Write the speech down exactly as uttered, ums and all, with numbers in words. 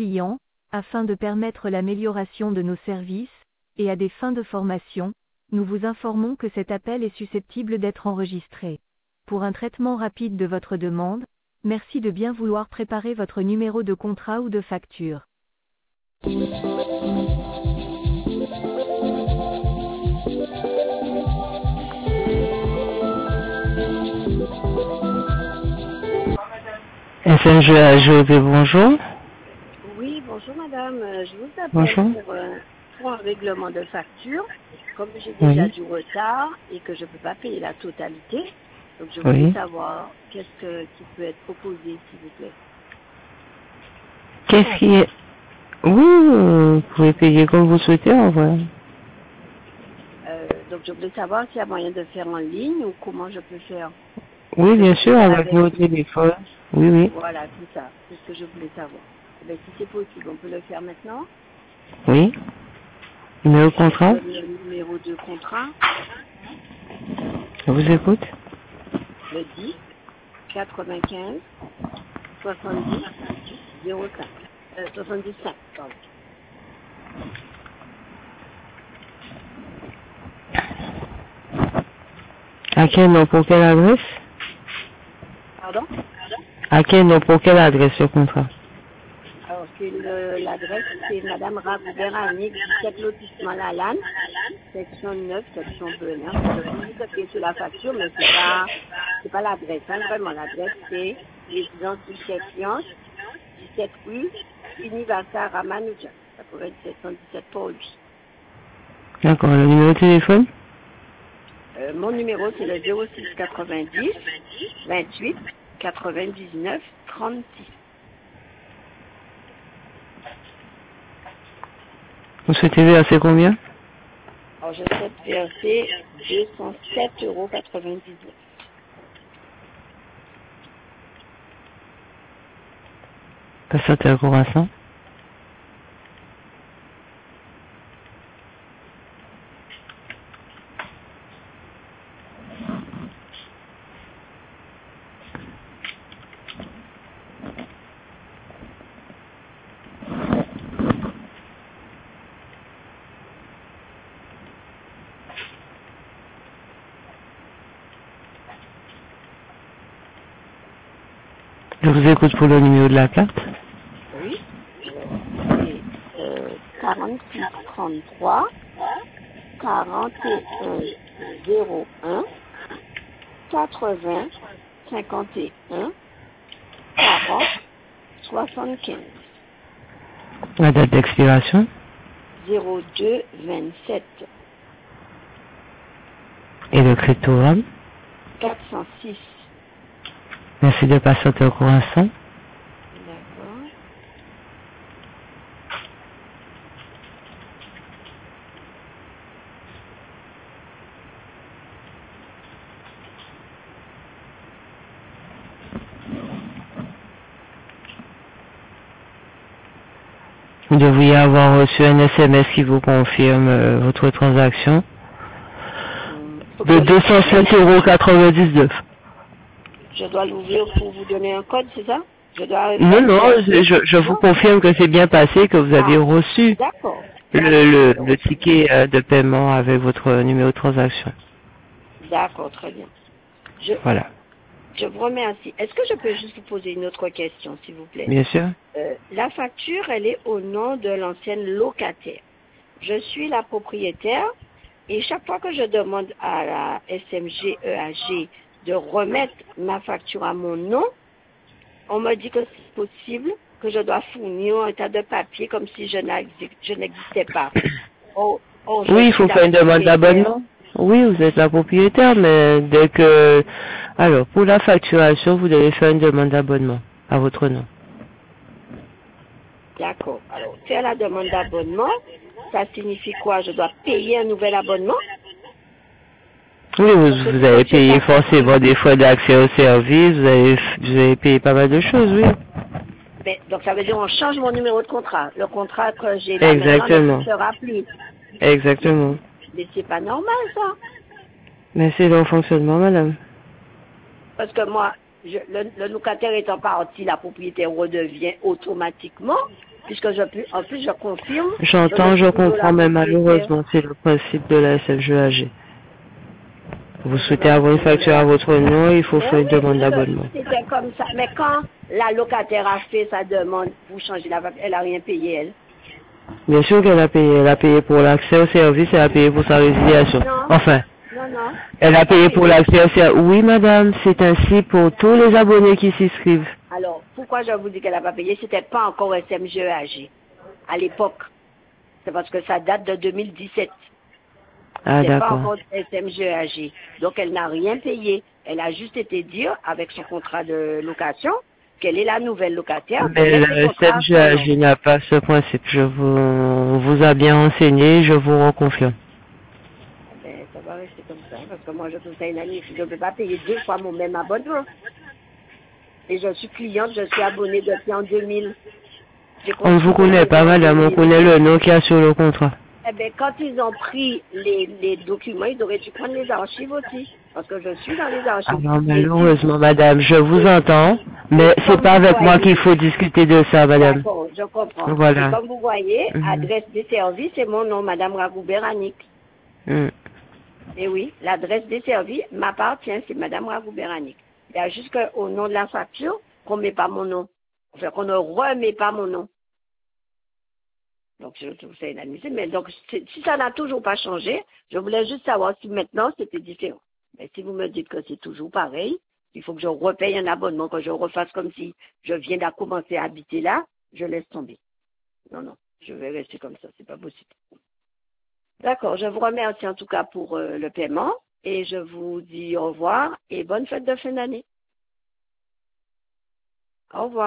clients, afin de permettre l'amélioration de nos services, et à des fins de formation, nous vous informons que cet appel est susceptible d'être enregistré. Pour un traitement rapide de votre demande, merci de bien vouloir préparer votre numéro de contrat ou de facture. S N G A G E P, bonjour. Oui, bonjour madame. Euh, Je vous appelle Bonjour. pour, euh, pour un règlement de facture. Comme j'ai déjà Oui. du retard et que je ne peux pas payer la totalité, donc je voulais Oui. savoir qu'est-ce que- qui peut être proposé, s'il vous plaît. Qu'est-ce qui est... Oui, euh, vous pouvez payer comme vous souhaitez, en vrai. Euh, donc je voulais savoir s'il y a moyen de faire en ligne ou comment je peux faire. Oui, Je bien peux sûr, faire avec vos téléphones. Oui, oui. Voilà, c'est ça. C'est ce que je voulais savoir. Eh bien, si c'est possible, on peut le faire maintenant. Oui. Numéro de contrat, Je donne le numéro de contrat, je vous écoute. le dix quatre-vingt-quinze soixante-dix zéro cinq. Euh, soixante-dix-cinq, pardon. À quel nom, pour quelle adresse? Pardon? À quel nom, pour quelle adresse, ce contrat? Alors, c'est le- l'adresse, c'est Madame Ragoubert Annick, dix-sept lotissement Lalanne, section neuf, section Benin. Je peux vous appuyer sur la facture, mais c'est pas, c'est pas l'adresse, hein, vraiment. L'adresse, c'est résidence Michel Fianche, dix-sept rue, Univasa Ramanujan. Ça pourrait être sept cent dix-sept pour lui. D'accord, le numéro de téléphone? Euh, mon numéro, c'est le zéro six quatre-vingt-dix vingt-huit quatre-vingt-dix-neuf trente-six. Vous souhaitez verser combien? Alors, je souhaite verser deux cent sept euros quatre-vingt-dix-neuf. Patientez un court instant. Je vous écoute pour le numéro de la carte. Oui. Alors, c'est euh, quarante-six trente-trois quarante et un zéro un quatre-vingts cinquante et un quarante soixante-quinze La date d'expiration zéro deux vingt-sept et le cryptogramme. quatre cent six. Merci de patienter un court instant. D'accord. Vous devriez avoir reçu un S M S qui vous confirme euh, votre transaction Hum, faut de que deux cent sept euros quatre-vingt-dix-neuf. Je dois l'ouvrir pour vous donner un code, c'est ça? Je dois Non, non, verser. je, je vous Non? confirme que c'est bien passé, que vous avez Ah, reçu d'accord. le, D'accord. le, le ticket euh, de paiement avec votre numéro de transaction. D'accord, très bien. Je, Voilà, je vous remercie. Est-ce que je peux juste vous poser une autre question, s'il vous plaît? bien sûr. Euh, la facture, elle est au nom de l'ancienne locataire. Je suis la propriétaire et chaque fois que je demande à la S M G E A G de remettre ma facture à mon nom, on me dit que c'est possible, que je dois fournir un tas de papier comme si je n'exi- je n'existais pas. Or, or, je Oui, il suis faut la faire une demande propriétaire. d'abonnement. Oui, vous êtes la propriétaire, mais dès que... Alors, pour la facturation, vous devez faire une demande d'abonnement à votre nom. D'accord. Alors, faire la demande d'abonnement, ça signifie quoi? Je dois payer un nouvel abonnement? Oui, vous, Parce que vous si avez je n'ai payé pas compris. forcément des frais d'accès au service, vous avez, vous avez payé pas mal de choses, oui. Mais, donc, ça veut dire on change mon numéro de contrat. Le contrat que j'ai là maintenant Exactement. n'existera plus. Exactement. Mais c'est pas normal, ça. Mais c'est dans le fonctionnement, madame. Parce que moi, je, le, le locataire étant parti, la propriété redevient automatiquement. puisque je, en plus je confirme. J'entends, je comprends, mais malheureusement, c'est le principe de la S F G A G. Vous souhaitez avoir une facture à votre nom, il faut faire une demande d'abonnement. C'était comme ça. Mais quand la locataire a fait sa demande pour changer la facture, elle n'a rien payé, elle. Bien sûr qu'elle a payé. Elle a payé pour l'accès au service, elle a payé pour sa résiliation. Non. Enfin. Non, non. Elle a payé pour l'accès au service. Oui, madame, c'est ainsi pour tous les abonnés qui s'inscrivent. Alors, pourquoi je vous dis qu'elle n'a pas payé? C'était pas encore S M G E A G à l'époque. C'est parce que ça date de deux mille dix-sept. Ah, c'est pas d'accord. encore S M G E A G. Donc, elle n'a rien payé. Elle a juste été dire, avec son contrat de location, qu'elle est la nouvelle locataire. Mais le S M G E A G n'a pas ce principe. Je vous, vous a bien renseigné, je vous reconfirme. Ben, ça va rester comme ça, parce que moi, je trouve ça inadmissible. Je ne peux pas payer deux fois mon même abonnement. Et je suis cliente, je suis abonnée depuis en deux mille. On ne vous connaît pas, madame, on connaît le nom qu'il y a sur le contrat. Eh bien, quand ils ont pris les, les documents, ils auraient dû prendre les archives aussi. Parce que je suis dans les archives. Alors, malheureusement, madame, je vous entends, mais c'est pas avec moi qu'il faut discuter de ça, madame. D'accord, je comprends. Voilà. Et comme vous voyez, Mm-hmm. adresse des services, c'est mon nom, madame Ragouberanik. Mm. Et oui, l'adresse des services m'appartient, c'est madame Ragouberanik. Il y a juste qu'au nom de la facture, qu'on ne met pas mon nom. Enfin, qu'on ne remet pas mon nom. Donc, je trouve ça inadmissible. Mais donc, si ça n'a toujours pas changé, je voulais juste savoir si maintenant c'était différent. Mais si vous me dites que c'est toujours pareil, il faut que je repaye un abonnement, que je refasse comme si je viens de commencer à habiter là, je laisse tomber. Non, non, je vais rester comme ça, c'est pas possible. D'accord, je vous remercie en tout cas pour euh, le paiement et je vous dis au revoir et bonne fête de fin d'année. Au revoir.